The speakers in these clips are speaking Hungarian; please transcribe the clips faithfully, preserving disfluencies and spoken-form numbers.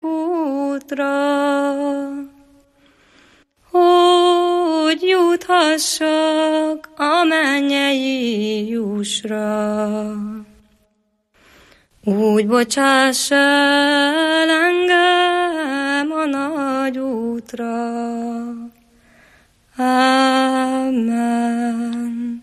útra, hogy juthassak a mennyei jussra. Úgy bocsáss el engem a nagy útra. Amen.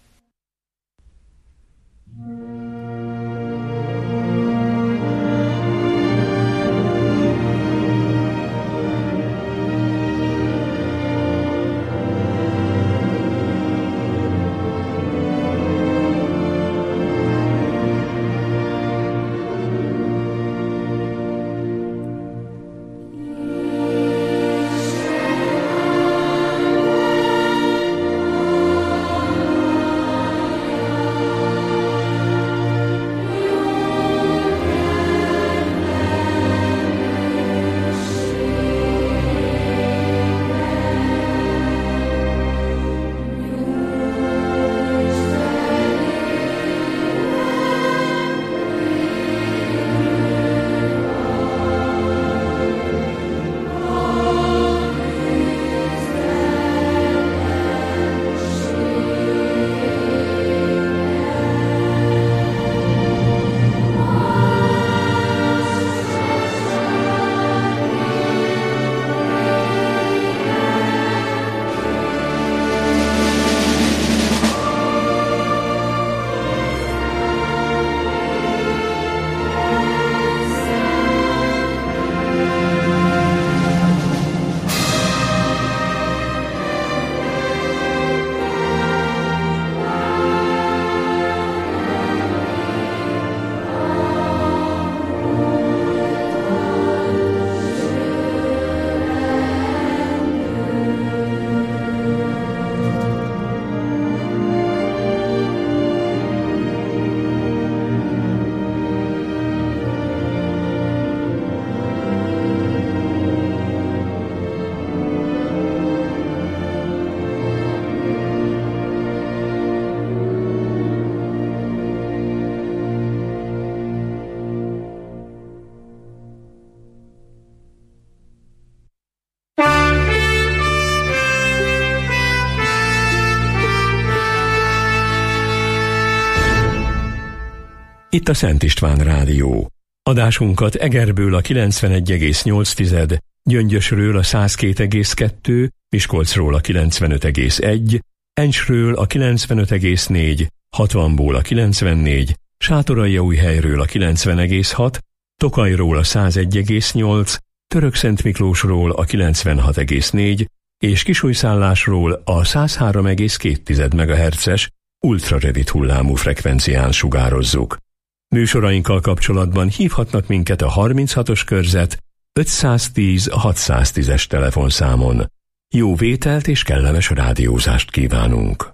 Itt a Szent István Rádió. Adásunkat Egerből a kilencvenegy egész nyolc, Gyöngyösről a száz két egész kettő, Miskolcról a kilencvenöt egész egy, Encsről a kilencvenöt egész négy, hatvanból a kilencvennégy, Sátoraljaújhelyről a kilencven egész hat, Tokajról a száz egy egész nyolc, Törökszentmiklósról a kilencvenhat egész négy és Kisújszállásról a száz három egész két megahertzes ultrarövid hullámú frekvencián sugározzuk. Műsorainkkal kapcsolatban hívhatnak minket a harminchatos körzet ötszáztíz hatszáztízes telefonszámon. Jó vételt és kellemes rádiózást kívánunk!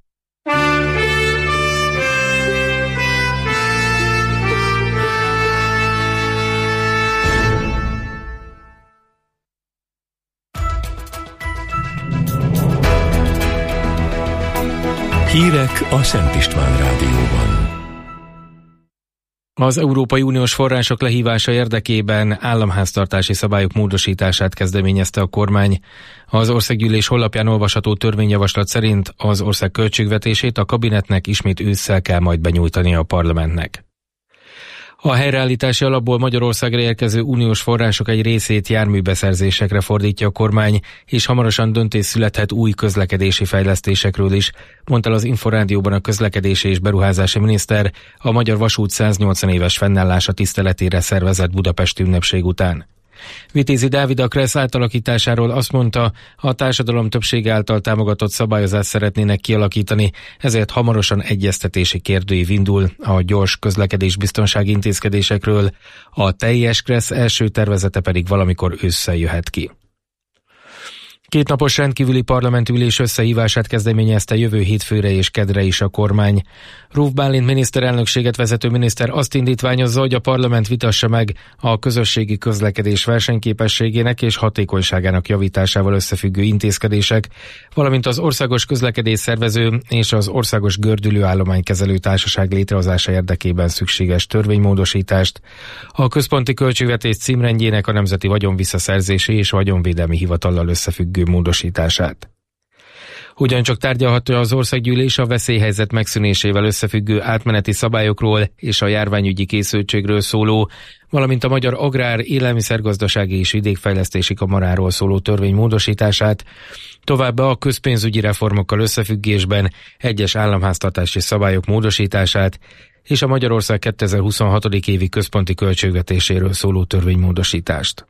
Hírek a Szent István Rádióban. Az Európai Uniós források lehívása érdekében államháztartási szabályok módosítását kezdeményezte a kormány. Az Országgyűlés honlapján olvasható törvényjavaslat szerint az ország költségvetését a kabinetnek ismét ősszel kell majd benyújtani a parlamentnek. A helyreállítási alapból Magyarországra érkező uniós források egy részét járműbeszerzésekre fordítja a kormány, és hamarosan döntés születhet új közlekedési fejlesztésekről is, mondta az Inforádióban a közlekedési és beruházási miniszter a Magyar Vasút száznyolcvan éves fennállása tiszteletére szervezett budapesti ünnepség után. Vitézi Dávid a Kressz átalakításáról azt mondta, a társadalom többsége által támogatott szabályozást szeretnének kialakítani, ezért hamarosan egyeztetési kérdőív indul a gyors közlekedésbiztonsági intézkedésekről, a teljes Kressz első tervezete pedig valamikor ősszel jöhet ki. Két napos rendkívüli parlamenti ülés összehívását kezdeményezte jövő hétfőre és kedre is a kormány. Ruf Bálint miniszterelnökséget vezető miniszter azt indítványozza, hogy a parlament vitassa meg a közösségi közlekedés versenyképességének és hatékonyságának javításával összefüggő intézkedések, valamint az Országos Közlekedés Szervező és az Országos Gördülőállománykezelő Társaság létrehozása érdekében szükséges törvénymódosítást, a központi költségvetés címrendjének a Nemzeti Vagyonvisszaszerzési és Vagyonvédelmi Hivatallal összefüggő módosítását. Ugyancsak tárgyalható az országgyűlés a veszélyhelyzet megszűnésével összefüggő átmeneti szabályokról és a járványügyi készültségről szóló, valamint a Magyar Agrár, Élelmiszergazdasági és Vidékfejlesztési Kamaráról szóló törvény módosítását, továbbá a közpénzügyi reformokkal összefüggésben egyes államháztartási szabályok módosítását és a Magyarország kétezer-huszonhat. évi központi költségvetéséről szóló törvénymódosítást.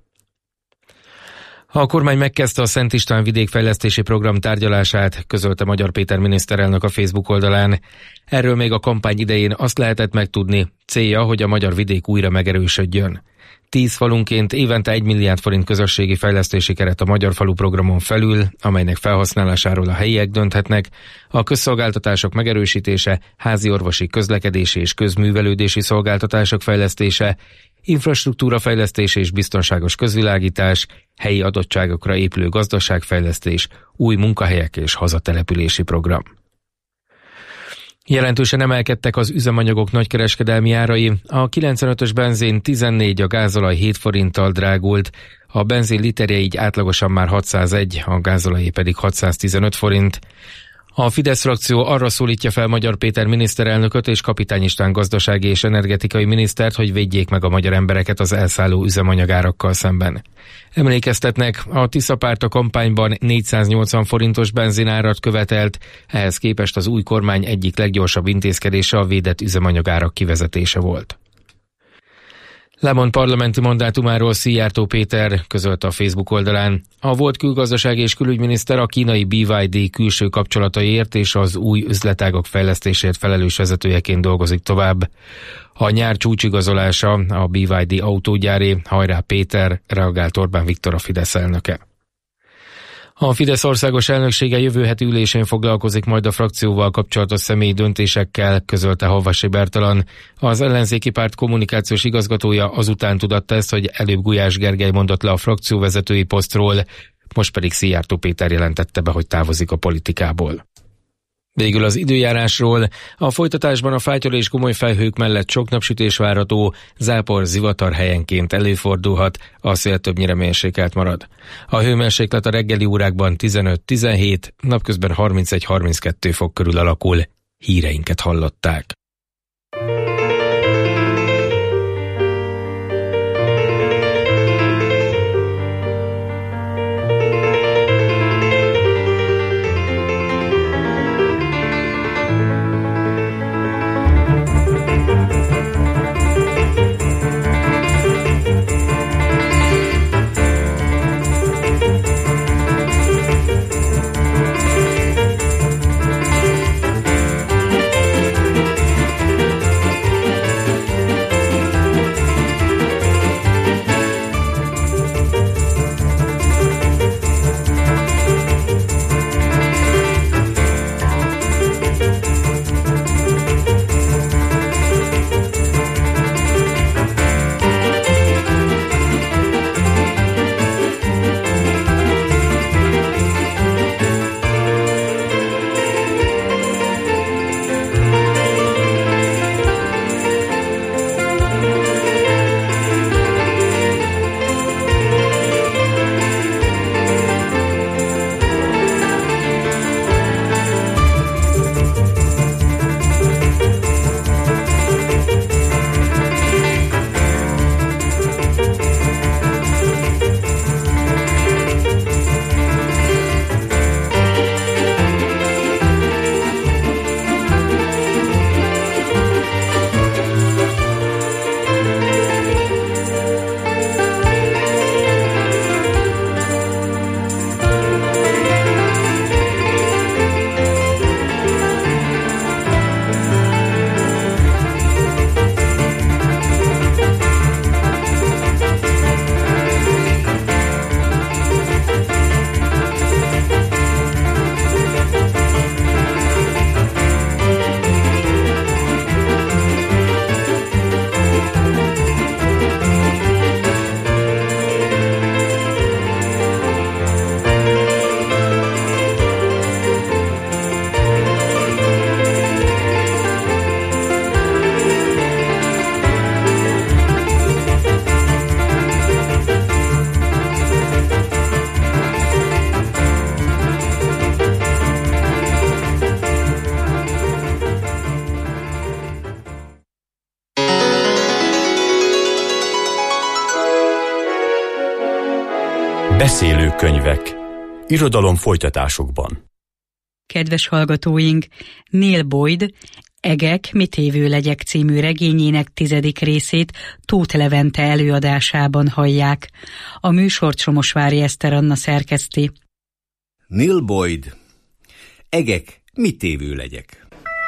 A kormány megkezdte a Szent István vidékfejlesztési program tárgyalását, közölte Magyar Péter miniszterelnök a Facebook oldalán. Erről még a kampány idején azt lehetett megtudni, célja, hogy a magyar vidék újra megerősödjön. Tíz falunként évente egy milliárd forint közösségi fejlesztési keret a Magyar Falu programon felül, amelynek felhasználásáról a helyiek dönthetnek, a közszolgáltatások megerősítése, házi orvosi, közlekedési és közművelődési szolgáltatások fejlesztése, infrastruktúra fejlesztése és biztonságos közvilágítás, helyi adottságokra épülő gazdaságfejlesztés, új munkahelyek és hazatelepülési program. Jelentősen emelkedtek az üzemanyagok nagykereskedelmi árai, a kilencvenötös benzin tizennégy, a gázolaj hét forinttal drágult, a benzin literje így átlagosan már hatszázegy, a gázolajé pedig hatszáztizenöt forint. A Fidesz frakció arra szólítja fel Magyar Péter miniszterelnököt és Kapitány István gazdasági és energetikai minisztert, hogy védjék meg a magyar embereket az elszálló üzemanyagárakkal szemben. Emlékeztetnek, a Tisza párt a kampányban négyszáznyolcvan forintos benzinárat követelt, ehhez képest az új kormány egyik leggyorsabb intézkedése a védett üzemanyagárak kivezetése volt. Lemond parlamenti mandátumáról Szijjártó Péter közölte a Facebook oldalán. A volt külgazdasági és külügyminiszter a kínai bé vé dé külső kapcsolataiért és az új üzletágok fejlesztésért felelős vezetőjeként dolgozik tovább. A nyár csúcsigazolása a bé vé dé autógyáré, hajrá Péter, reagált Orbán Viktor, a Fidesz elnöke. A Fidesz országos elnöksége jövő heti ülésén foglalkozik majd a frakcióval kapcsolatos személyi döntésekkel, közölte Havasi Bertalan. Az ellenzéki párt kommunikációs igazgatója azután tudatta ezt, hogy előbb Gulyás Gergely mondott le a frakcióvezetői posztról, most pedig Szijjártó Péter jelentette be, hogy távozik a politikából. Végül az időjárásról. A folytatásban a fátyol és gomoly felhők mellett sok napsütés várható, zápor, zivatar helyenként előfordulhat, a szél többnyire mérsékelt marad. A hőmérséklet a reggeli órákban tizenöt-tizenhét, napközben harmincegy-harminckettő fok körül alakul. Híreinket hallották. Beszélő könyvek. Irodalom folytatásokban. Kedves hallgatóink, Neil Boyd Egek, mit évő legyek című regényének tizedik részét Tóth Levente előadásában hallják. A műsort Somosvári Eszter Anna szerkeszti. Neil Boyd Egek, mit évő legyek.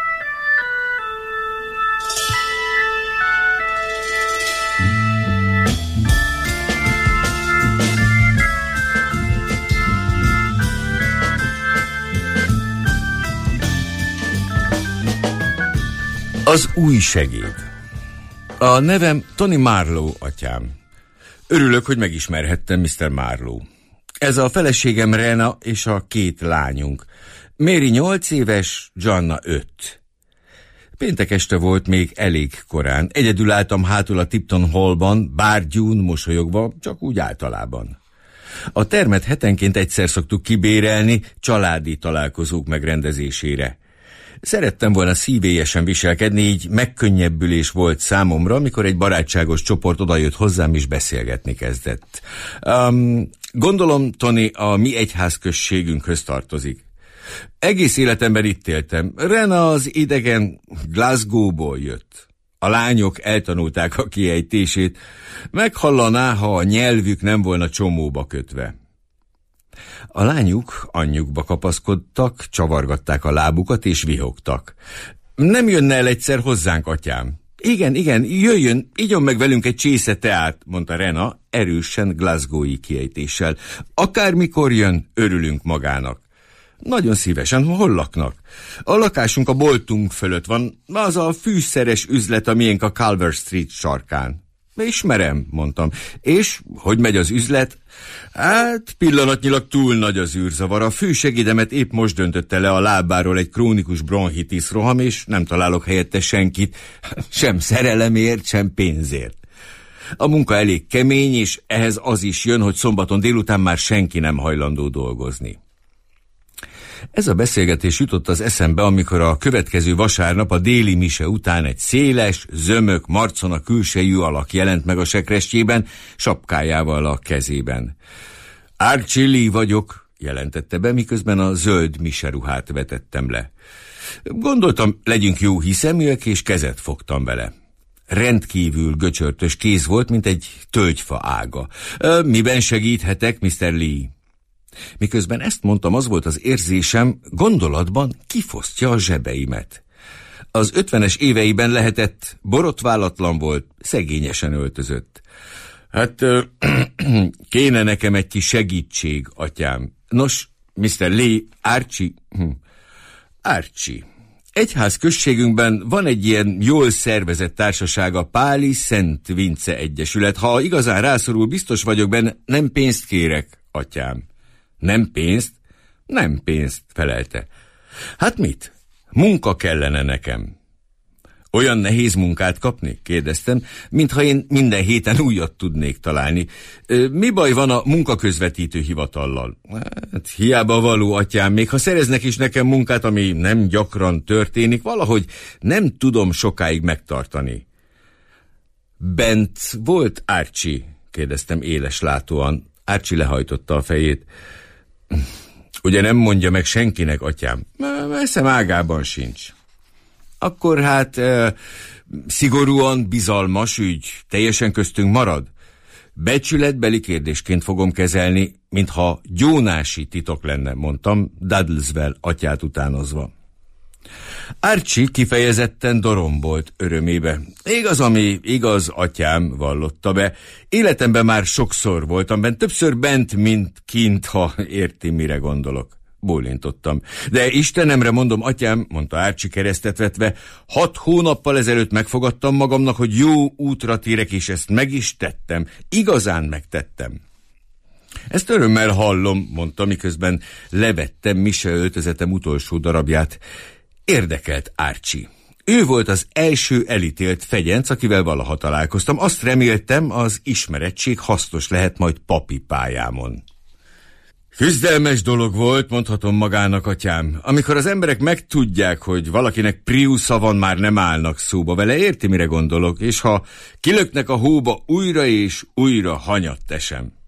Az új segéd. A nevem Tony Marlowe, atyám. Örülök, hogy megismerhettem miszter Marlowe. Ez a feleségem Rena és a két lányunk. Mary nyolc éves, Joanna öt. Péntek este volt, még elég korán. Egyedül álltam hátul a Tipton Hallban, bárgyún mosolyogva, csak úgy általában. A termet hetenként egyszer szoktuk kibérelni családi találkozók megrendezésére. Szerettem volna szívélyesen viselkedni, így megkönnyebbülés volt számomra, amikor egy barátságos csoport odajött hozzám és beszélgetni kezdett. Um, gondolom, Tony, a mi egyházközségünkhöz tartozik. Egész életemben itt éltem. Rena az idegen Glasgow-ból jött. A lányok eltanulták a kiejtését, meghallaná, ha a nyelvük nem volna csomóba kötve. A lányuk anyjukba kapaszkodtak, csavargatták a lábukat és vihogtak. Nem jönne el egyszer hozzánk, atyám? Igen, igen, jöjjön, igyon meg velünk egy csésze teát, mondta Rena erősen glasgowi kiejtéssel. Akármikor jön, örülünk magának. Nagyon szívesen, hol laknak? A lakásunk a boltunk fölött van, az a fűszeres üzlet, amilyenk a Culver Street sarkán. Ismerem, mondtam. És hogy megy az üzlet? Hát, pillanatnyilag túl nagy az űrzavar. A fősegédemet épp most döntötte le a lábáról egy krónikus bronchitis roham, és nem találok helyette senkit, sem szerelemért, sem pénzért. A munka elég kemény, és ehhez az is jön, hogy szombaton délután már senki nem hajlandó dolgozni. Ez a beszélgetés jutott az eszembe, amikor a következő vasárnap a déli mise után egy széles, zömök, marcona külsejű alak jelent meg a sekrestjében, sapkájával a kezében. Archie Lee vagyok, jelentette be, miközben a zöld miseruhát vetettem le. Gondoltam, legyünk jó hiszeműek, és kezet fogtam vele. Rendkívül göcsörtös kéz volt, mint egy tölgyfa ága. Miben segíthetek, miszter Lee? Miközben ezt mondtam, az volt az érzésem, gondolatban kifosztja a zsebeimet. Az ötvenes éveiben lehetett, borotválatlan volt, szegényesen öltözött. Hát kéne nekem egy kis segítség, atyám. Nos, miszter Lee, Archie, Archie. Egyház községünkben van egy ilyen jól szervezett társaság, a Páli Szent Vince Egyesület. Ha igazán rászorul, biztos vagyok benne, nem pénzt kérek, atyám. Nem pénzt? Nem pénzt, felelte. Hát mit? Munka kellene nekem. Olyan nehéz munkát kapni? Kérdeztem, mintha én minden héten újat tudnék találni. Mi baj van a munkaközvetítő hivatallal? Hát hiába való, atyám, még ha szereznek is nekem munkát, ami nem gyakran történik, valahogy nem tudom sokáig megtartani. Bent volt Archie? Kérdeztem éles látóan. Archie lehajtotta a fejét. Ugye nem mondja meg senkinek, atyám? Eszem ágában sincs. Akkor hát e, szigorúan bizalmas ügy, teljesen köztünk marad? Becsületbeli kérdésként fogom kezelni, mintha gyónási titok lenne, mondtam, Dudleswell atyát utánozva. Archie kifejezetten dorombolt örömébe. Igaz, ami igaz, atyám, vallotta be. Életemben már sokszor voltam bent, többször bent, mint kint, ha érti, mire gondolok. Bólintottam. De Istenemre mondom, atyám, mondta Archie keresztet vetve, hat hónappal ezelőtt megfogadtam magamnak, hogy jó útra térek, és ezt meg is tettem. Igazán megtettem. Ezt örömmel hallom, mondta, miközben levettem mise öltözetem utolsó darabját. Érdekelt Archie. Ő volt az első elítélt fegyenc, akivel valaha találkoztam. Azt reméltem, az ismerettség hasznos lehet majd papi pályámon. Küzdelmes dolog volt, mondhatom magának, atyám. Amikor az emberek megtudják, hogy valakinek Priusza van, már nem állnak szóba vele, érti, mire gondolok, és ha kilöknek a hóba, újra és újra hanyat esem.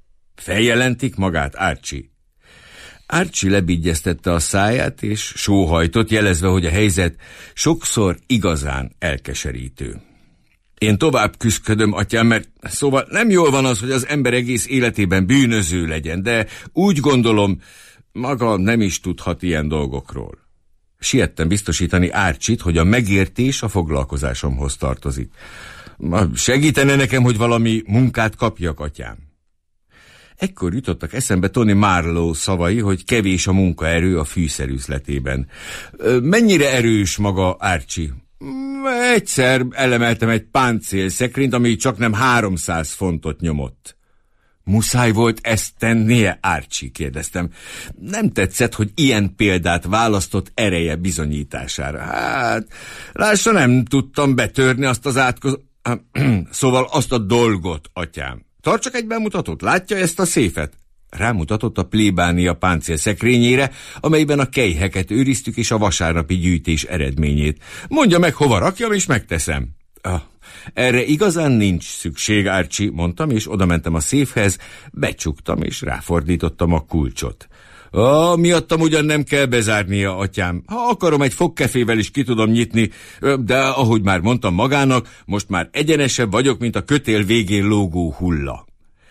Feljelentik magát, Archie? Archie lebigyeztette a száját, és sóhajtott, jelezve, hogy a helyzet sokszor igazán elkeserítő. Én tovább küszködöm, atyám, mert szóval nem jól van az, hogy az ember egész életében bűnöző legyen, de úgy gondolom, maga nem is tudhat ilyen dolgokról. Siettem biztosítani Archie-t, hogy a megértés a foglalkozásomhoz tartozik. Segítene nekem, hogy valami munkát kapjak, atyám? Ekkor jutottak eszembe Tony Marlowe szavai, hogy kevés a munkaerő a fűszerüzletében. Mennyire erős maga, Archie? Egyszer elemeltem egy páncélszekrényt, ami csak nem háromszáz fontot nyomott. Muszáj volt ezt tennie, Archie? Kérdeztem. Nem tetszett, hogy ilyen példát választott ereje bizonyítására. Hát, lássa, nem tudtam betörni azt az átkoz... Szóval azt a dolgot, atyám. Tartsak egy bemutatót, látja ezt a széfet? Rámutatott a plébánia páncélszekrényére, amelyben a kelyheket őriztük és a vasárnapi gyűjtés eredményét. Mondja meg, hova rakjam, és megteszem. Ah, erre igazán nincs szükség, Archie, mondtam, és odamentem a széfhez, becsuktam, és ráfordítottam a kulcsot. Ah, miattam ugyan nem kell bezárnia, atyám. Ha akarom, egy fogkefével is ki tudom nyitni, de ahogy már mondtam magának, most már egyenesebb vagyok, mint a kötél végén lógó hulla.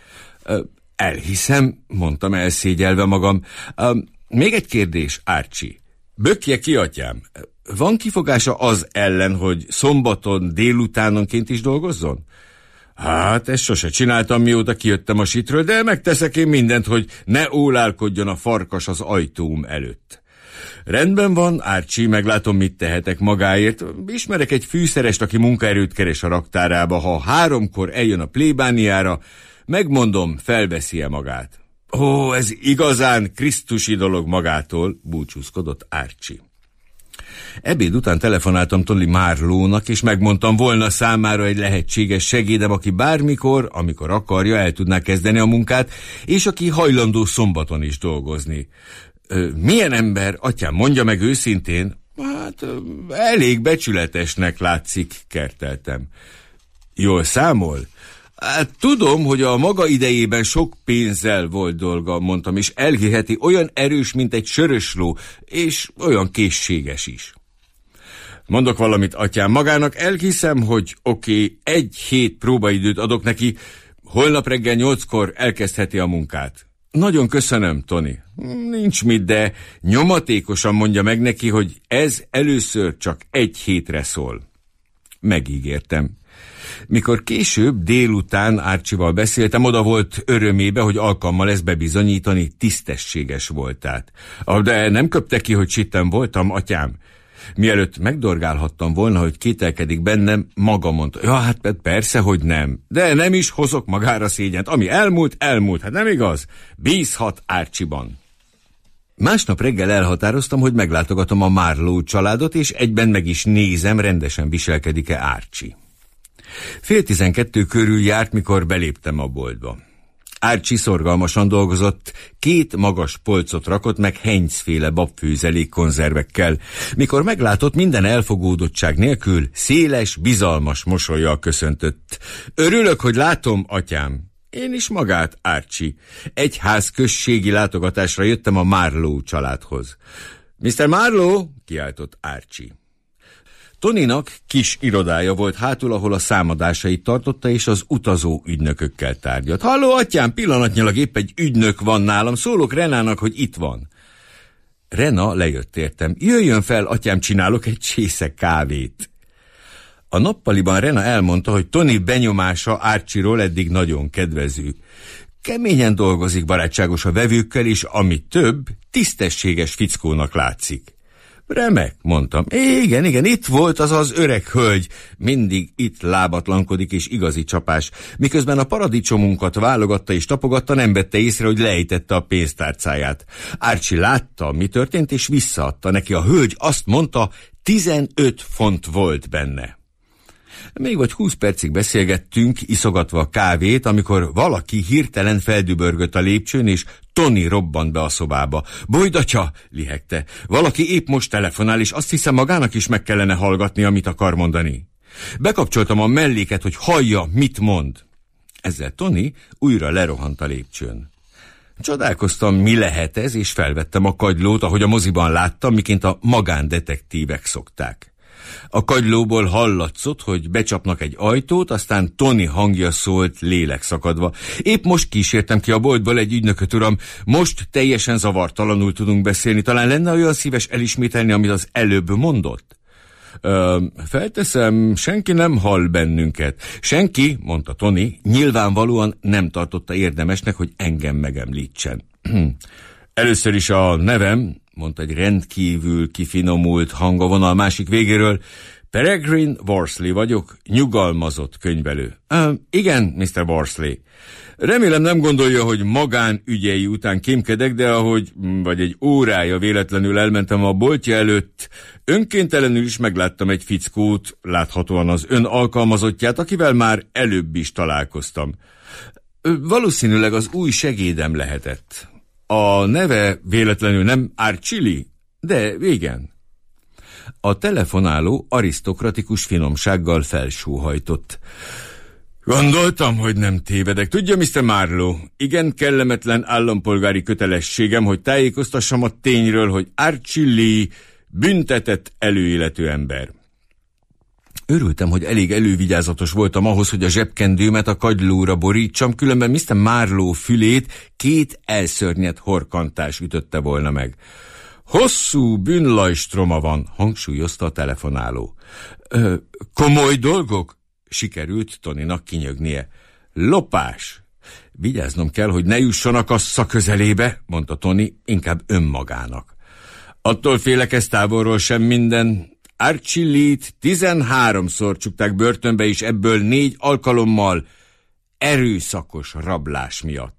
Elhiszem, mondtam elszégyelve magam. Még egy kérdés, Archie. Bökje ki, atyám. Van kifogása az ellen, hogy szombaton délutánonként is dolgozzon? Hát, ezt sose csináltam, mióta kijöttem a sitről, de megteszek én mindent, hogy ne ólálkodjon a farkas az ajtóm előtt. Rendben van, Archie, meglátom, mit tehetek magáért. Ismerek egy fűszerest, aki munkaerőt keres a raktárába. Ha háromkor eljön a plébániára, megmondom, felveszi-e magát. Ó, ez igazán krisztusi dolog magától, búcsúzkodott Archie. Ebéd után telefonáltam Tony Marlowe-nak, és megmondtam, volna számára egy lehetséges segédem, aki bármikor, amikor akarja, el tudná kezdeni a munkát, és aki hajlandó szombaton is dolgozni. Milyen ember, atyám, mondja meg őszintén? Hát, elég becsületesnek látszik, kerteltem. Jól számol? Hát, tudom, hogy a maga idejében sok pénzzel volt dolga, mondtam, és elhiheti, olyan erős, mint egy sörösló, és olyan készséges is. Mondok valamit, atyám, magának elhiszem, hogy oké, okay, egy hét próbaidőt adok neki, holnap reggel nyolckor elkezdheti a munkát. Nagyon köszönöm, Tony. Nincs mit, de nyomatékosan mondja meg neki, hogy ez először csak egy hétre szól. Megígértem. Mikor később délután Archie-val beszéltem, oda volt örömébe, hogy alkalma lesz bebizonyítani tisztességes voltát. De nem köpte ki, hogy sittem voltam, atyám. Mielőtt megdorgálhattam volna, hogy kételkedik bennem, maga mondta, ja, hát persze, hogy nem. De nem is hozok magára szégyent. Ami elmúlt, elmúlt. Hát nem igaz? Bízhat Archie-ban. Másnap reggel elhatároztam, hogy meglátogatom a Marlowe családot, és egyben meg is nézem, rendesen viselkedik-e Archie. Fél tizenkettő körül járt, mikor beléptem a boltba. Archie szorgalmasan dolgozott, két magas polcot rakott meg Heinz-féle babfőzelék konzervekkel. Mikor meglátott, minden elfogódottság nélkül széles, bizalmas mosollyal köszöntött. Örülök, hogy látom, atyám. Én is magát, Archie. Egy házközségi látogatásra jöttem a Marlowe családhoz. miszter Marlowe, kiáltott Archie. Tonynak kis irodája volt hátul, ahol a számadásait tartotta, és az utazó ügynökökkel tárgyalt. Halló, atyám, pillanatnyilag épp egy ügynök van nálam, szólok Renának, hogy itt van. Rena lejött értem. Jöjjön fel, atyám, csinálok egy csésze kávét. A nappaliban Rena elmondta, hogy Tony benyomása Archie-ról eddig nagyon kedvező. Keményen dolgozik, barátságos a vevőkkel, és ami több, tisztességes fickónak látszik. Remek, mondtam. Igen, igen, itt volt az az öreg hölgy. Mindig itt lábatlankodik és igazi csapás. Miközben a paradicsomunkat válogatta és tapogatta, nem vette észre, hogy lejtette a pénztárcáját. Archie látta, mi történt, és visszaadta neki. A hölgy azt mondta, tizenöt font volt benne. Még vagy húsz percig beszélgettünk, iszogatva a kávét, amikor valaki hirtelen feldübörgött a lépcsőn, és Tony robbant be a szobába. Bojd, atya, lihegte. Valaki épp most telefonál, és azt hiszem, magának is meg kellene hallgatni, amit akar mondani. Bekapcsoltam a melléket, hogy hallja, mit mond. Ezzel Tony újra lerohant a lépcsőn. Csodálkoztam, mi lehet ez, és felvettem a kagylót, ahogy a moziban láttam, miként a magándetektívek szokták. A kagylóból hallatszott, hogy becsapnak egy ajtót, aztán Tony hangja szólt lélekszakadva. Épp most kísértem ki a boltból egy ügynököt, uram, most teljesen zavartalanul tudunk beszélni. Talán lenne olyan szíves elismételni, amit az előbb mondott? Ö, felteszem, senki nem hall bennünket. Senki, mondta Tony, nyilvánvalóan nem tartotta érdemesnek, hogy engem megemlítsen. Először is a nevem, mondta egy rendkívül kifinomult hang a vonal másik végéről. Peregrine Worsley vagyok, nyugalmazott könyvelő. Uh, igen, miszter Worsley. Remélem nem gondolja, hogy magánügyei után kémkedek, de ahogy vagy egy órája véletlenül elmentem a boltja előtt, önkéntelenül is megláttam egy fickót, láthatóan az ön alkalmazottját, akivel már előbb is találkoztam. Valószínűleg az új segédem lehetett. A neve véletlenül nem Archili, de igen. A telefonáló arisztokratikus finomsággal felsóhajtott. Gondoltam, hogy nem tévedek. Tudja, miszter Marlowe, igen kellemetlen állampolgári kötelességem, hogy tájékoztassam a tényről, hogy Archili büntetett előéletű ember. Örültem, hogy elég elővigyázatos voltam ahhoz, hogy a zsebkendőmet a kagylóra borítsam, különben miszter Marlowe fülét két elszörnyett horkantás ütötte volna meg. Hosszú bűnlajstroma van, hangsúlyozta a telefonáló. Ö, komoly dolgok? Sikerült Tonynak kinyögnie. Lopás. Vigyáznom kell, hogy ne jusson a kassa közelébe, mondta Tony, inkább önmagának. Attól félek, ez távolról sem minden. Archilit tizenháromszor csukták börtönbe, és ebből négy alkalommal erőszakos rablás miatt.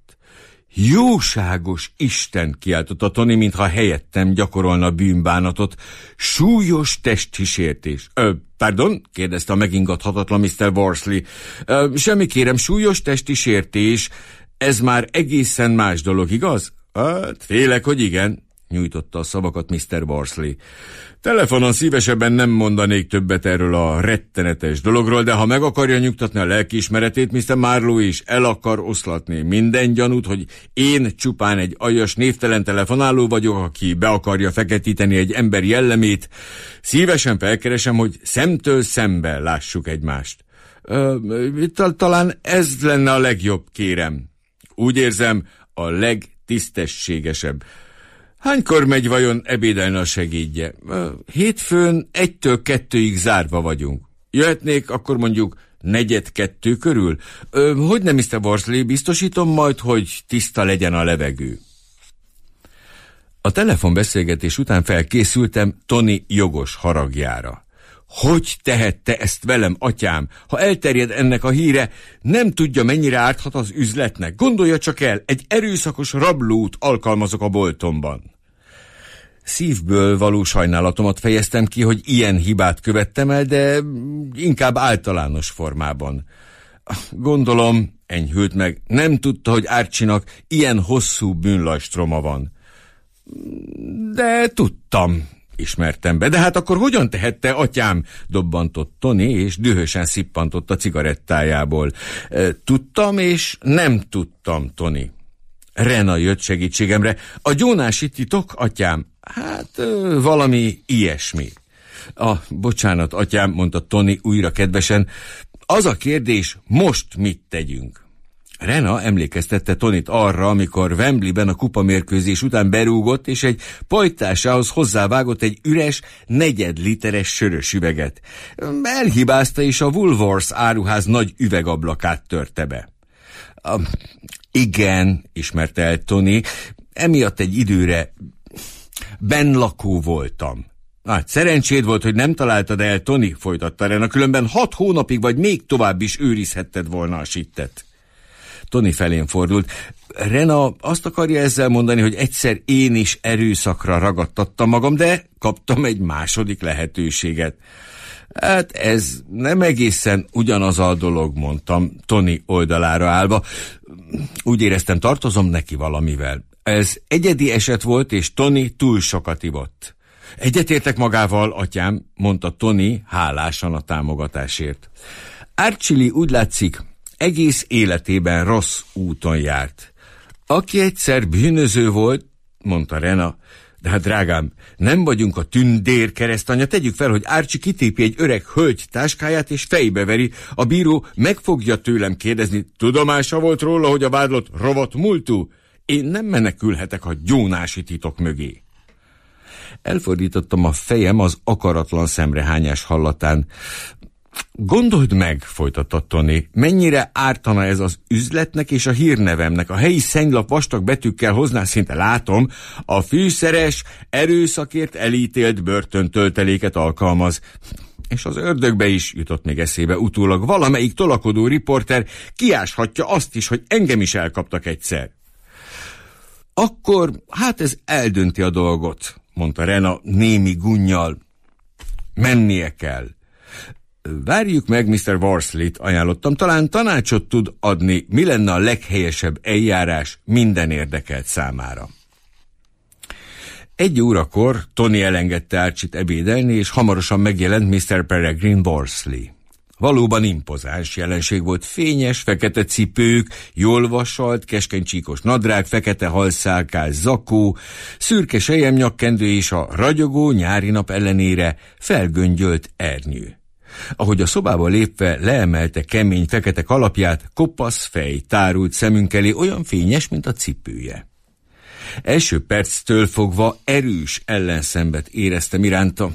Jóságos Isten, kiáltotta Tony, mintha helyettem gyakorolna bűnbánatot. Súlyos testi sértés. Ö, pardon? Kérdezte a megingathatatlan miszter Worsley. Ö, semmi kérem, súlyos testi sértés, ez már egészen más dolog, igaz? Hát, félek, hogy igen, nyújtotta a szavakat miszter Worsley. Telefonon szívesebben nem mondanék többet erről a rettenetes dologról, de ha meg akarja nyugtatni a lelkiismeretét, miszter Marlowe is el akar oszlatni minden gyanút, hogy én csupán egy aljas névtelen telefonáló vagyok, aki be akarja feketíteni egy ember jellemét. Szívesen felkeresem, hogy szemtől szembe lássuk egymást. Ö, talán ez lenne a legjobb, kérem. Úgy érzem, a legtisztességesebb. Hánykor megy vajon ebédelni a segédje? Hétfőn egytől kettőig zárva vagyunk. Jöhetnék akkor mondjuk negyed kettő körül? Hogy nem, miszter Worsley, biztosítom majd, hogy tiszta legyen a levegő. A telefonbeszélgetés után felkészültem Tony jogos haragjára. Hogy tehette ezt velem, atyám? Ha elterjed ennek a híre, nem tudja, mennyire árthat az üzletnek. Gondolja csak el, egy erőszakos rablót alkalmazok a boltomban. Szívből való sajnálatomat fejeztem ki, hogy ilyen hibát követtem el, de inkább általános formában. Gondolom, enyhült meg, nem tudta, hogy Archie-nak ilyen hosszú bűnlajstroma van. De tudtam, ismertem be. De hát akkor hogyan tehette, atyám? Dobbantott Tony, és dühösen szippantott a cigarettájából. Tudtam, és nem tudtam, Tony. Rena jött segítségemre. A gyónási titok, atyám? Hát, valami ilyesmi. Ah, bocsánat, atyám, mondta Tony újra kedvesen. Az a kérdés, most mit tegyünk? Rena emlékeztette Tonyt arra, amikor Wembleyben a kupamérkőzés után berúgott, és egy pajtásához hozzávágott egy üres, negyed literes sörös üveget. Elhibázta, és a Woolworths áruház nagy üvegablakát törte be. Uh, igen, ismerte el Tony, emiatt egy időre benlakó voltam. Hát, szerencséd volt, hogy nem találtad el, Tony, folytatta Rena, különben hat hónapig vagy még tovább is őrizhetted volna a sittet. Tony felén fordult. Rena azt akarja ezzel mondani, hogy egyszer én is erőszakra ragadtattam magam, de kaptam egy második lehetőséget. Hát ez nem egészen ugyanaz a dolog, mondtam Tony oldalára állva. Úgy éreztem, tartozom neki valamivel. Ez egyedi eset volt, és Tony túl sokat ivott. Egyetértek magával, atyám, mondta Tony hálásan a támogatásért. Archie úgy látszik, egész életében rossz úton járt. Aki egyszer bűnöző volt, mondta Rena, de hát drágám, nem vagyunk a tündér keresztanya, tegyük fel, hogy Archie kitépi egy öreg hölgy táskáját és fejbeveri, a bíró meg fogja tőlem kérdezni, tudomása volt róla, hogy a vádlott rovat múltú? Én nem menekülhetek a gyónási titok mögé. Elfordítottam a fejem az akaratlan szemrehányás hallatán. Gondold meg, folytatta Tony, mennyire ártana ez az üzletnek és a hírnevemnek. A helyi szennylap vastag betűkkel hozná, szinte látom, a fűszeres, erőszakért elítélt börtöntölteléket alkalmaz. És az ördögbe is jutott még eszébe utólag, valamelyik tolakodó riporter kiáshatja azt is, hogy engem is elkaptak egyszer. Akkor, hát ez eldönti a dolgot, mondta Rena némi gunnyal. Mennie kell. Várjuk meg miszter Worsley-t, ajánlottam, talán tanácsot tud adni, mi lenne a leghelyesebb eljárás minden érdekelt számára. Egy órakor Tony elengedte Archie-t ebédelni, és hamarosan megjelent miszter Peregrine Worsley. Valóban impozáns jelenség volt, fényes, fekete cipők, jól vasalt, keskeny csíkos nadrág, fekete halszálkás zakó, szürke selyemnyakkendő és a ragyogó nyári nap ellenére felgöngyölt ernyő. Ahogy a szobába lépve leemelte kemény fekete kalapját, kopasz fej tárult szemünk elé, olyan fényes, mint a cipője. Első perctől fogva erős ellenszembet éreztem iránta.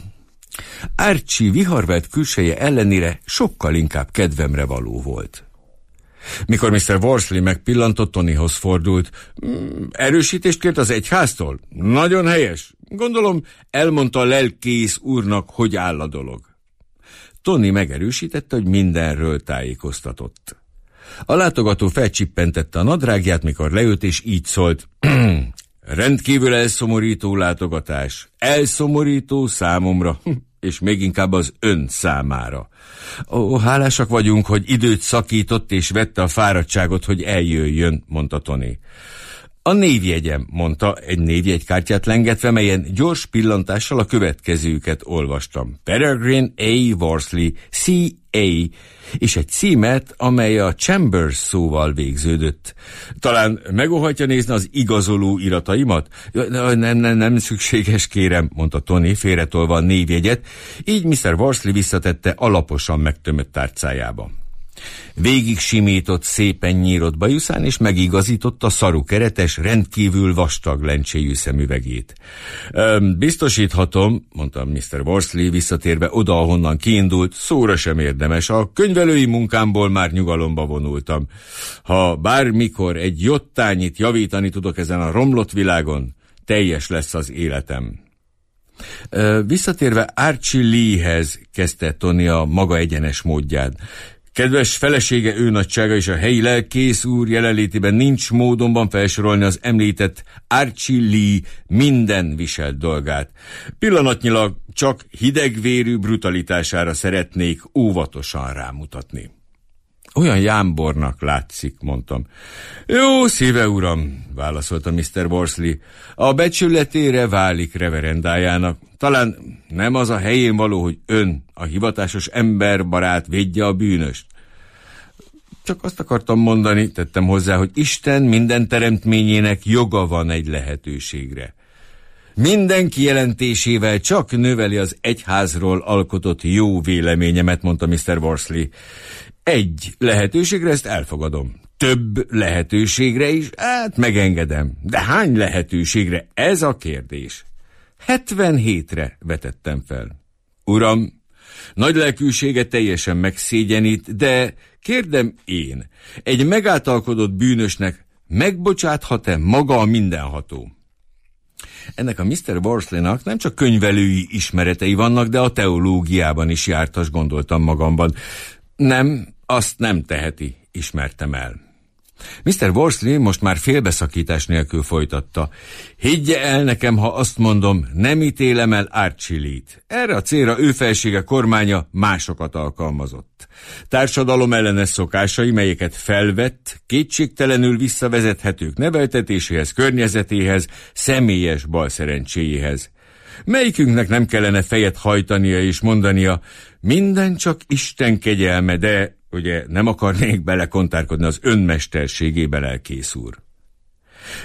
Archie viharvert külseje ellenére sokkal inkább kedvemre való volt. Mikor miszter Worsley megpillantott, Tonyhoz fordult. Erősítést kért az egyháztól? Nagyon helyes. Gondolom, elmondta a lelkész úrnak, hogy áll a dolog. Tony megerősítette, hogy mindenről tájékoztatott. A látogató felcsippentette a nadrágját, mikor leült, és így szólt. Rendkívül elszomorító látogatás. Elszomorító számomra, és még inkább az ön számára. Ó, hálásak vagyunk, hogy időt szakított, és vette a fáradtságot, hogy eljöjjön, mondta Tony. A névjegyem, mondta, egy névjegykártyát lengetve, melyen gyors pillantással a következőket olvastam. Peregrine A. Worsley, C A, és egy címet, amely a Chambers szóval végződött. Talán megóhajtja nézni az igazoló irataimat? Nem, nem, nem szükséges, kérem, mondta Tony, félretolva a névjegyet, így miszter Worsley visszatette alaposan megtömött tárcájába. Végig simított szépen nyírott bajuszán, és megigazította szarukeretes, rendkívül vastag lencséjű szemüvegét. Biztosíthatom, mondta miszter Worsley visszatérve oda, ahonnan kiindult, szóra sem érdemes, a könyvelői munkámból már nyugalomba vonultam. Ha bármikor egy jottányit javítani tudok ezen a romlott világon, teljes lesz az életem. Visszatérve Archie Lee-hez, kezdte Tony a maga egyenes módján. Kedves felesége őnagysága és a helyi lelkész úr jelenlétében nincs módonban felsorolni az említett Archie Lee minden viselt dolgát. Pillanatnyilag csak hidegvérű brutalitására szeretnék óvatosan rámutatni. Olyan jámbornak látszik, mondtam. Jó szíve, uram, válaszolta miszter Worsley. A becsületére válik reverendájának. Talán nem az a helyén való, hogy ön, a hivatásos emberbarát védje a bűnöst. Csak azt akartam mondani, tettem hozzá, hogy Isten minden teremtményének joga van egy lehetőségre. Minden kijelentésével csak növeli az egyházról alkotott jó véleményemet, mondta miszter Worsley. Egy lehetőségre ezt elfogadom. Több lehetőségre is, hát megengedem. De hány lehetőségre? Ez a kérdés. hetvenhétre vetettem fel. Uram, nagy lelkűsége teljesen megszégyenít, de kérdem én, egy megáltalkodott bűnösnek megbocsáthat-e maga a mindenható? Ennek a miszter Worsley-nak nem csak könyvelői ismeretei vannak, de a teológiában is jártas, gondoltam magamban. Nem, azt nem teheti, ismertem el. miszter Worsley most már félbeszakítás nélkül folytatta. Higgye el nekem, ha azt mondom, nem ítélem el Archie Lee-t. Erre a célra ő felsége kormánya másokat alkalmazott. Társadalom ellenes szokásai, melyeket felvett, kétségtelenül visszavezethetők neveltetéséhez, környezetéhez, személyes balszerencséjéhez. Melyikünknek nem kellene fejet hajtania és mondania, minden csak Isten kegyelme, de ugye nem akarnék belekontárkodni az önmesterségébe, lelkész úr.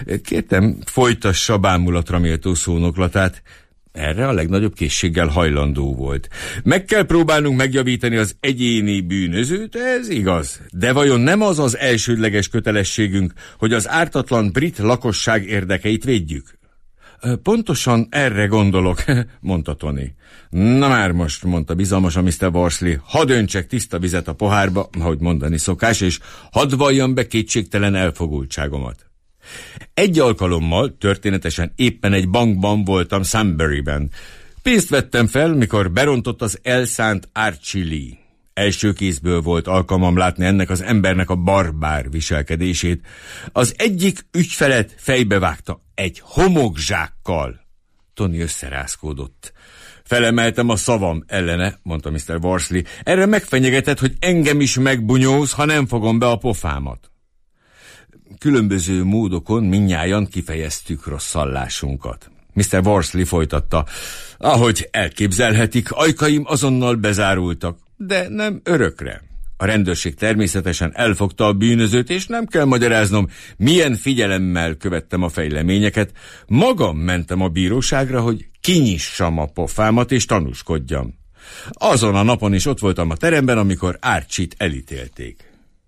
Kértem, folytassa bámulatra méltó szónoklatát. Erre a legnagyobb készséggel hajlandó volt. Meg kell próbálnunk megjavítani az egyéni bűnözőt, ez igaz. De vajon nem az az elsődleges kötelességünk, hogy az ártatlan brit lakosság érdekeit védjük? Pontosan erre gondolok, mondta Tony. Na már most, mondta bizalmasan miszter Worsley, hadd öntsek tiszta vizet a pohárba, ahogy mondani szokás, és hadd valljam be kétségtelen elfogultságomat. Egy alkalommal, történetesen éppen egy bankban voltam Sunburyben. Pénzt vettem fel, mikor berontott az elszánt Archie Lee. Első kézből volt alkalmam látni ennek az embernek a barbár viselkedését. Az egyik ügyfelet fejbevágta egy homokzsákkal. Tony összerázkódott. Felemeltem a szavam ellene, mondta miszter Worsley. Erre megfenyegetett, hogy engem is megbunyóz, ha nem fogom be a pofámat. Különböző módokon mindnyájan kifejeztük rosszallásunkat. miszter Worsley folytatta. Ahogy elképzelhetik, ajkaim azonnal bezárultak, de nem örökre. A rendőrség természetesen elfogta a bűnözőt, és nem kell magyaráznom, milyen figyelemmel követtem a fejleményeket. Magam mentem a bíróságra, hogy kinyissam a pofámat és tanúskodjam. Azon a napon is ott voltam a teremben, amikor Archie-t elítélték.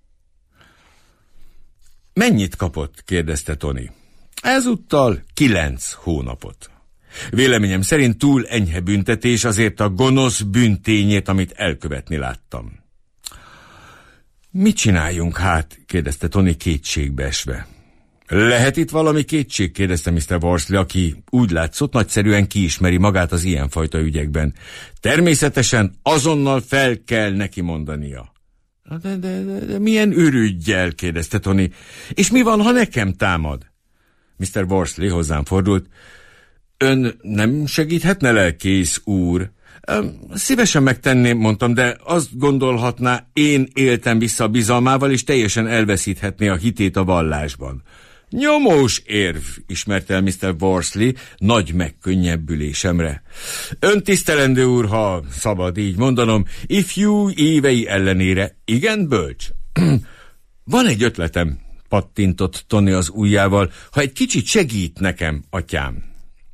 Mennyit kapott? kérdezte Tony. Ezúttal kilenc hónapot. Véleményem szerint túl enyhe büntetés azért a gonosz bűntényét, amit elkövetni láttam. Mit csináljunk hát? kérdezte Tony kétségbe esve. Lehet itt valami kétség? kérdezte miszter Worsley, aki úgy látszott nagyszerűen kiismeri magát az ilyenfajta ügyekben. Természetesen azonnal fel kell neki mondania. De, de, de, de milyen ürüggyel? kérdezte Tony. És mi van, ha nekem támad? miszter Worsley hozzám fordult. Ön nem segíthetne, lelkész úr? Szívesen megtenném, mondtam, de azt gondolhatná, én éltem vissza a bizalmával, és teljesen elveszíthetné a hitét a vallásban. Nyomós érv, ismerte el miszter Worsley nagy megkönnyebbülésemre. Ön tisztelendő úr, ha szabad így mondanom, ifjú évei ellenére igen bölcs. Van egy ötletem, pattintott Tony az ujjával, ha egy kicsit segít nekem, atyám.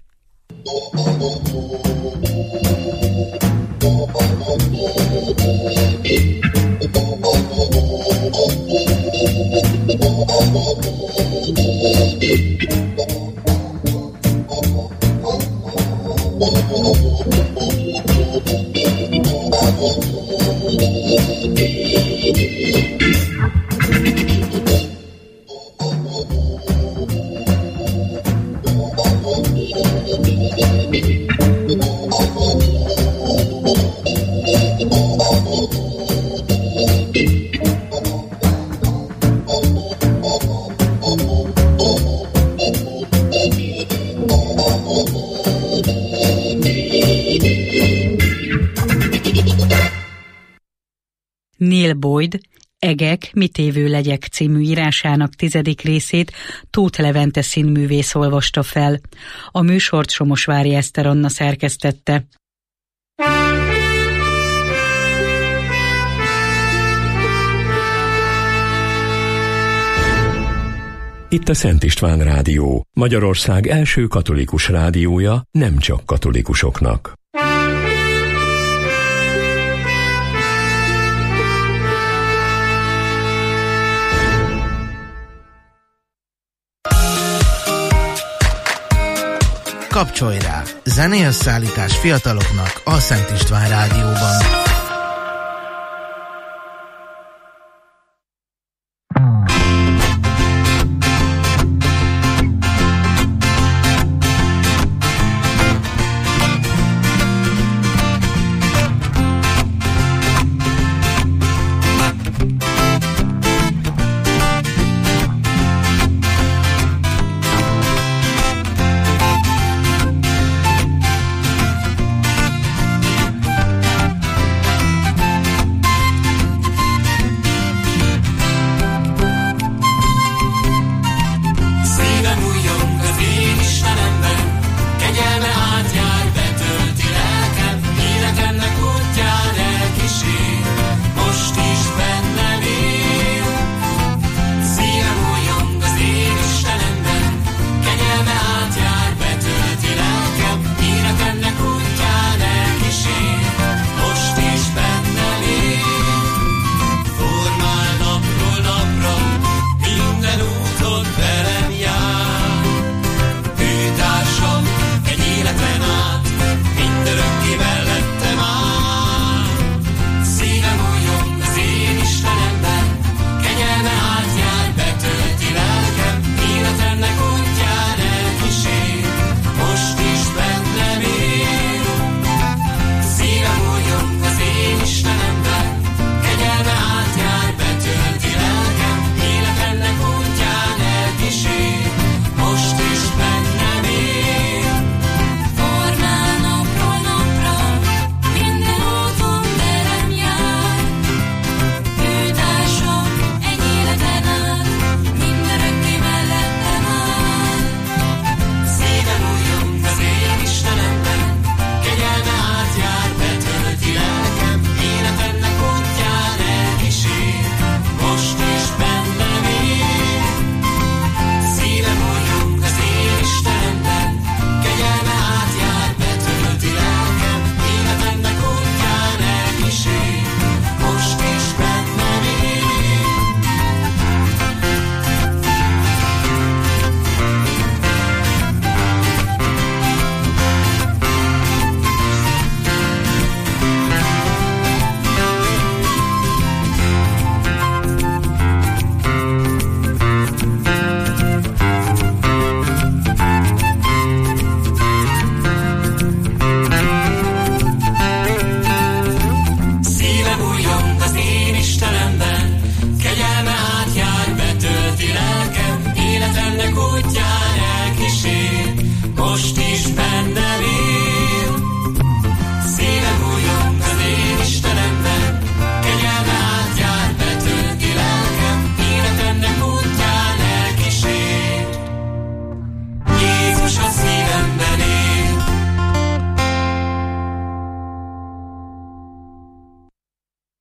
Neil Boyd Egek, mit évő legyek című írásának tizedik részét Tóth Levente színművész olvasta fel. A műsort Somosvári Eszter Anna szerkesztette. Itt a Szent István Rádió, Magyarország első katolikus rádiója, nem csak katolikusoknak. Kapcsolj rá! Zenéösszállítás fiataloknak a Szent István Rádióban.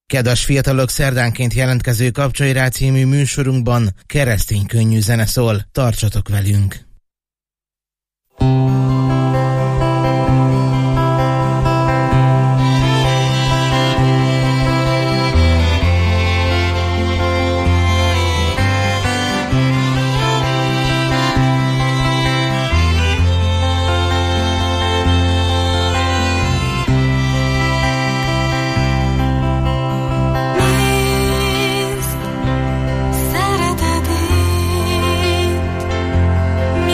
Kedves fiatalok, szerdánként jelentkező Kapcsolj rá című műsorunkban keresztény könnyű zene szól. Tartsatok velünk! Szereted én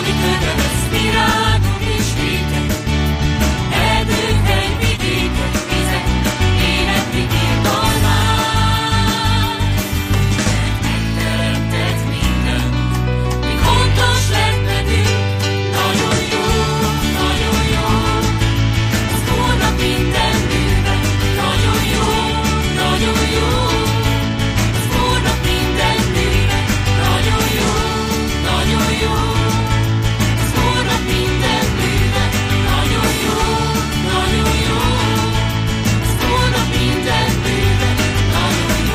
amit ödönöz virágok és kékek, erdők, hegy, vidékek, vizek, éneklik írtalmát. Megteremtett mindent, mi fontos lett nekünk, nagyon jó, nagyon jó. Az Úrnak minden műve, nagyon jó, nagyon jó. Az Úrnak minden műve, nagyon jó, nagyon jó. Az Úrnak minden műve, nagyon jó, nagyon jó. Az Úrnak minden műve, nagyon jó.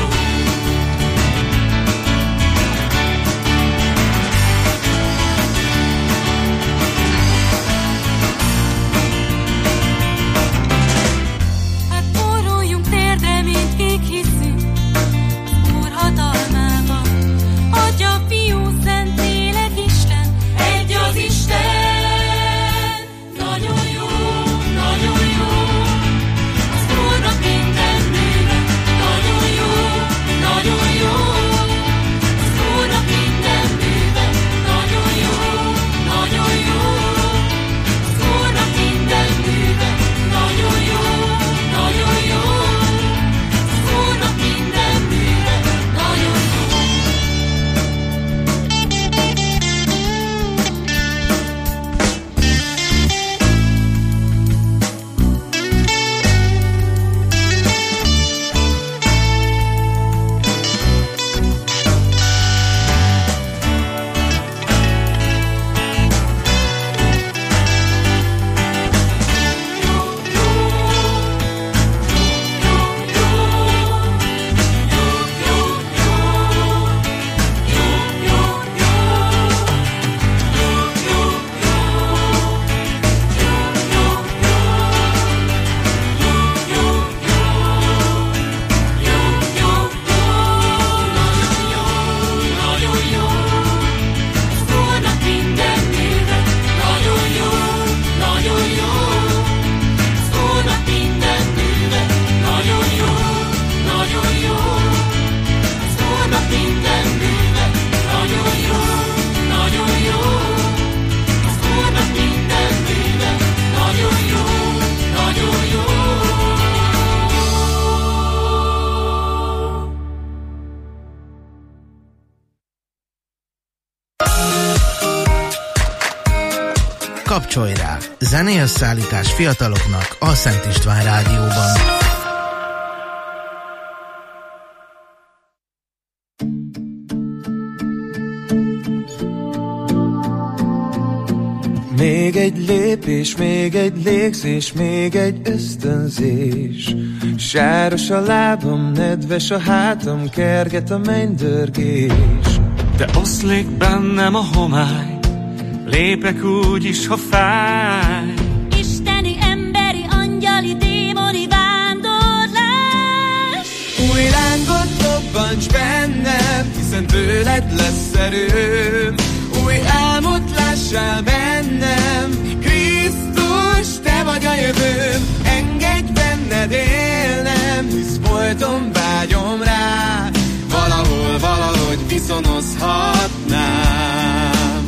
Hát forruljunk térdre, mint kik hiszünk Úr hatalmában. Atya, Fiú, Szentlélek, Isten, egy az Isten. Nagyon jó, nagyon jó. Az Úrnak minden műve, nagyon jó, nagyon jó. Az Úrnak minden műve, nagyon jó, nagyon jó. Az Úrnak minden műve, nagyon jó, nagyon jó. Az Úrnak minden műve, nagyon jó. Kapcsolj rá! Zenéösszállítás fiataloknak a Szent István Rádióban. Még egy lépés, még egy légzés, még egy ösztönzés. Sáros a lábam, nedves a hátam, kerget a mennydörgés. De oszlik bennem a homály, lépek úgy is, ha fáj. Isteni, emberi, angyali, démoni vándorlás. Új lángot lobbants bennem, hiszen tőled lesz erőm. Új álmot lássál bennem, Krisztus, te vagy a jövőm. Engedj benned élnem, hisz folyton vágyom rá. Valahol, valahogy viszonozhatnám.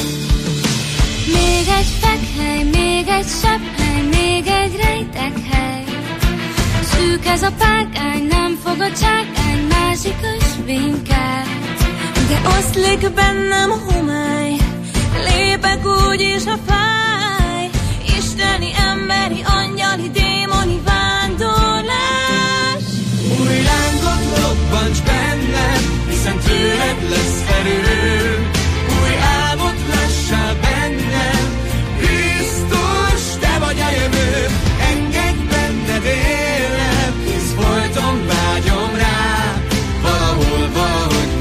Még egy fekhely, még egy sepphely, még egy rejtekhely. Szűk ez a párkány, nem fog a csákány, másik ösvénykát. De oszlik bennem homály, lépek úgy is, ha fáj. Isteni, emberi, angyali, démoni vándorlás. Új lángot lobbants bennem, hiszen tőled lesz erőm. Új álmot lássál bennem, Krisztus, te vagy a jövőm. Engedj benned élnem, hisz folyton vágyom rá. Valahol, valahogy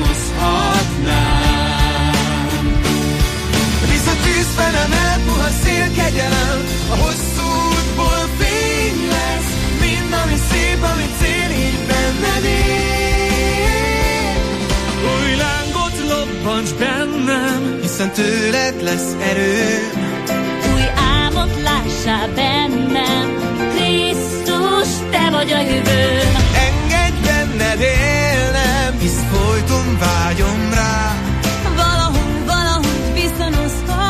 viszonozhatnám. Visz a tűzfelem, elpuha szélkegyelem, a hosszú útból fény lesz. Mind, ami szép, ami cél, így benned él. Új lángot lobbants bennem, hiszen tőled lesz erőm. Új álmot lássál bennem, Krisztus, te vagy a jövőm. Engedj benned élnem, hisz folyton vágyom rá. Valahol, valahogy viszonozhatnám.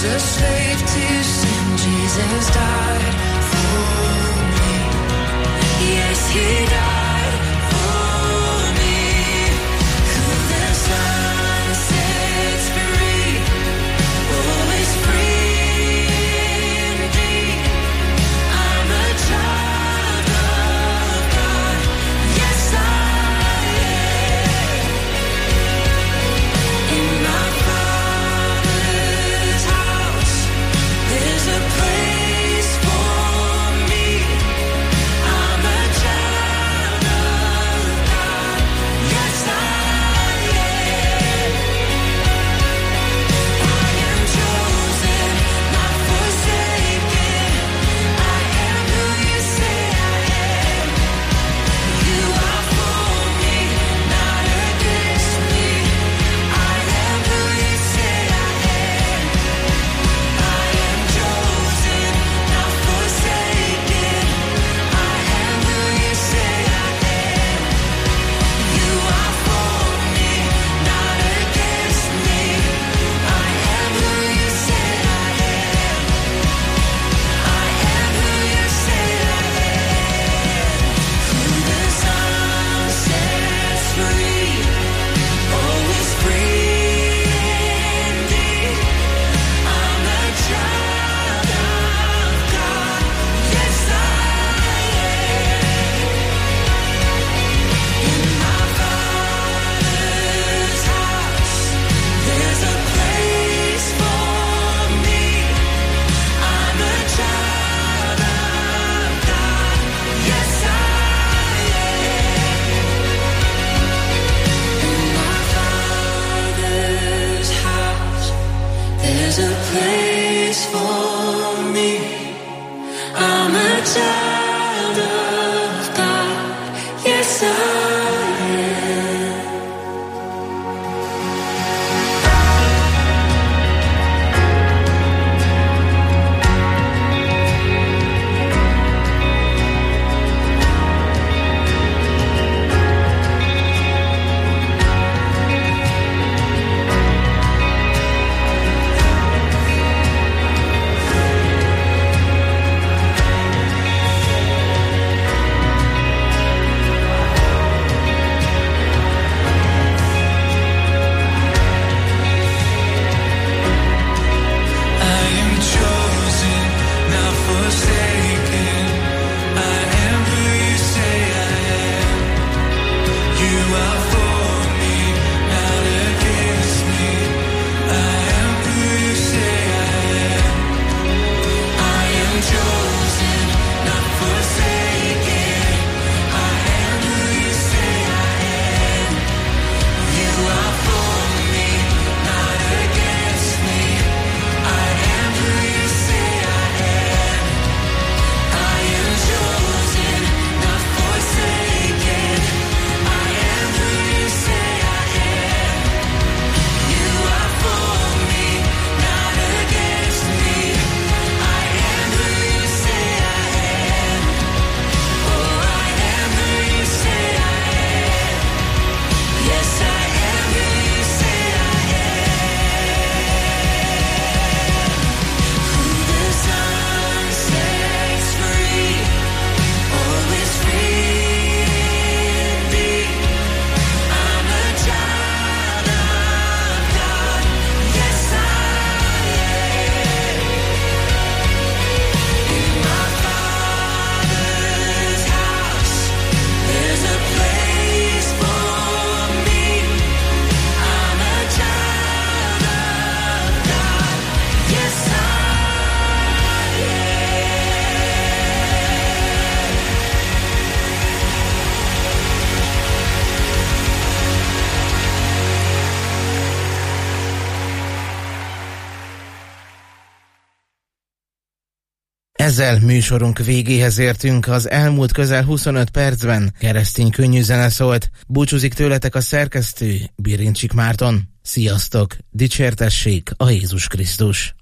a slave to sin, Jesus died for me. Yes, he died for me. Who the Son sets free, always free indeed. I'm a child of God. Yes, I am. In my Father's house, there's a place for me. I'm a child of God. Yes, I am. I am chosen, not forsaken. I am who you say I am. You are for me, not against me. I am who you say I am. I am chosen, not forsaken. I am who you say I am. You are for me, not against me. I am who you say I am. I am who you say I am. Who the Son sets free, always free indeed. I'm a child of God. Yes, I am. In my Father's house, there's a place for me. I'm a child of God. Yes, I am. In my Father's house, there's a place for me. I'm a child of God. Yes, I am. I am chosen, not forsaken. I am who you say I am. You are for me, not against me. I am who you say I am. I am chosen, not forsaken. I am who you say I am. You are for me, not against me. I am who you say I am. I am chosen, not forsaken. I am who you say I am. You are for me, not against me. I am who you say I am. Oh, I am who you say I am. Yes, I am who you say I am. Who the Son sets free, always free indeed. I'm a child of God. Yes, I am. In my Father's house, there's a place for me. I'm a child of God. Yes, I am. Ezzel műsorunk végéhez értünk, az elmúlt közel huszonöt percben keresztény könnyű zene szólt. Búcsúzik tőletek a szerkesztő, Birincsik Márton. Sziasztok, dicsértessék a Jézus Krisztus!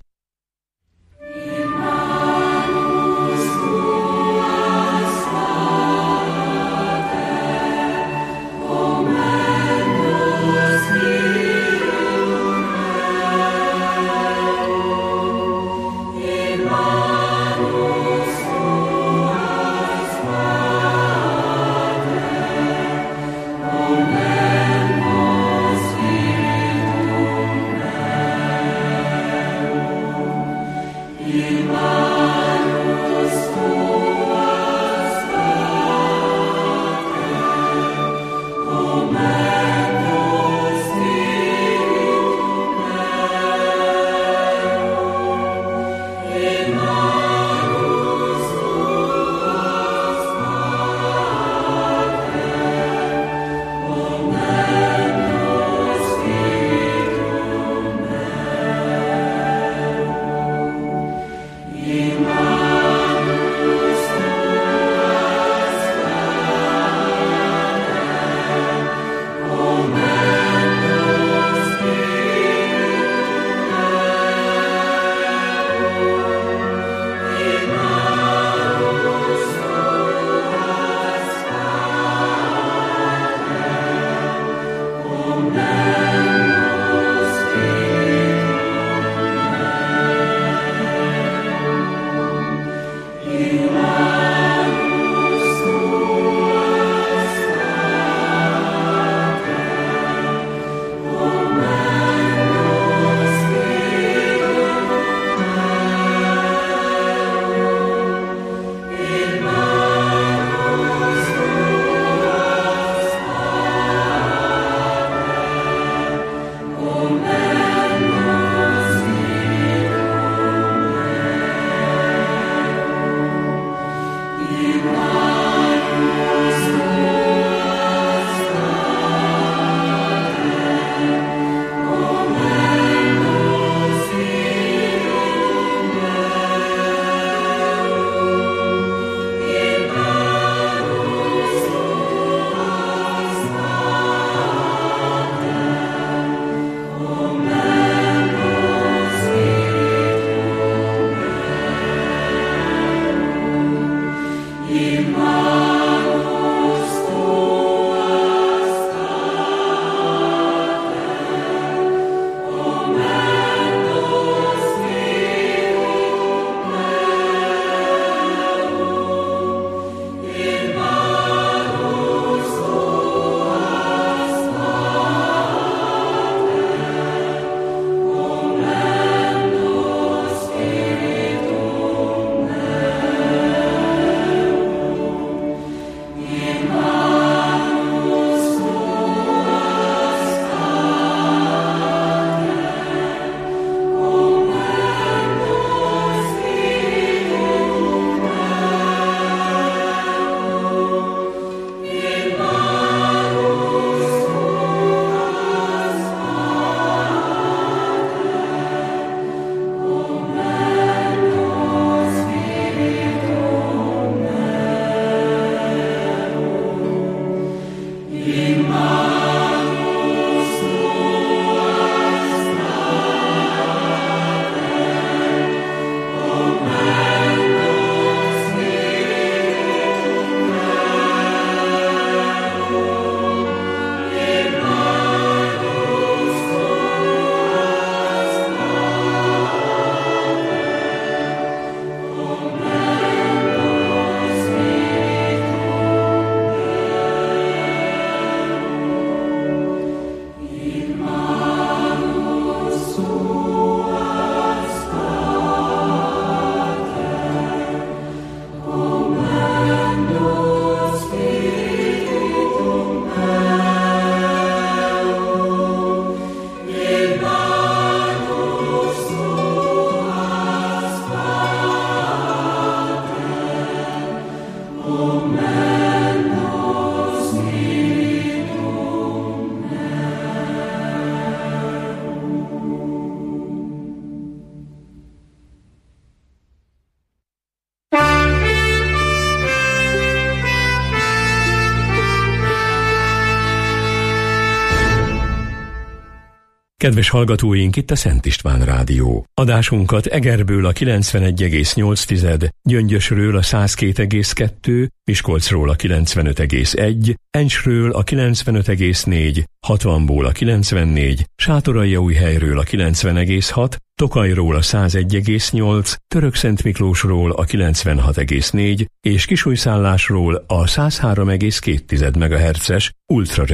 Kedves hallgatóink, itt a Szent István Rádió. Adásunkat Egerből a kilencvenegy egész nyolc, Gyöngyösről a száz két egész kettő, Miskolcról a kilencvenöt egész egy, Encsről a kilencvenöt egész négy, hatvanból a kilencvennégy, Sátoraljaújhelyről a kilencven egész hat, Tokajról a száz egy egész nyolc, Törökszentmiklósról a kilencvenhat egész négy és Kisújszállásról a száz három egész két megahertzes ultra